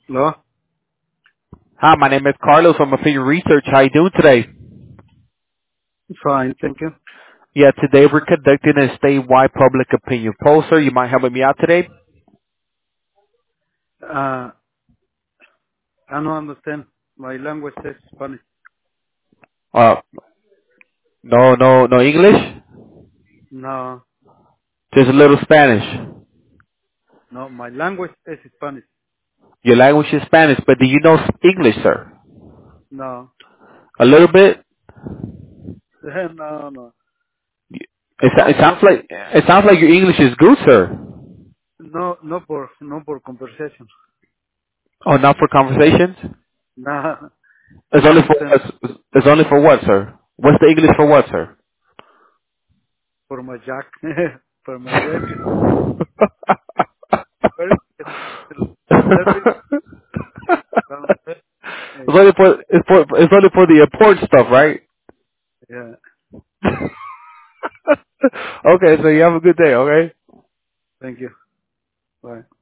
Hello? Hi, my name is Carlos from Opinion Research. How you doing today? Fine, thank you. Yeah, today we're conducting a statewide public opinion poll, sir. You mind helping me out today? Uh, I don't understand. My language is Spanish. Uh, no English? No, Just a little Spanish. no, my language is Spanish. Your language is Spanish, but do you know English, sir? No, A little bit? no, no. It No, no, sounds like your English is good, sir. no por conversation. Oh, not for conversations? No, It's I only for understand it's only for what, sir? What's the English for what, sir? for my jack, for my baby. Very, very, It's only for it's only for the important stuff, right? yeah, Okay, so you have a good day, okay? thank you. Bye.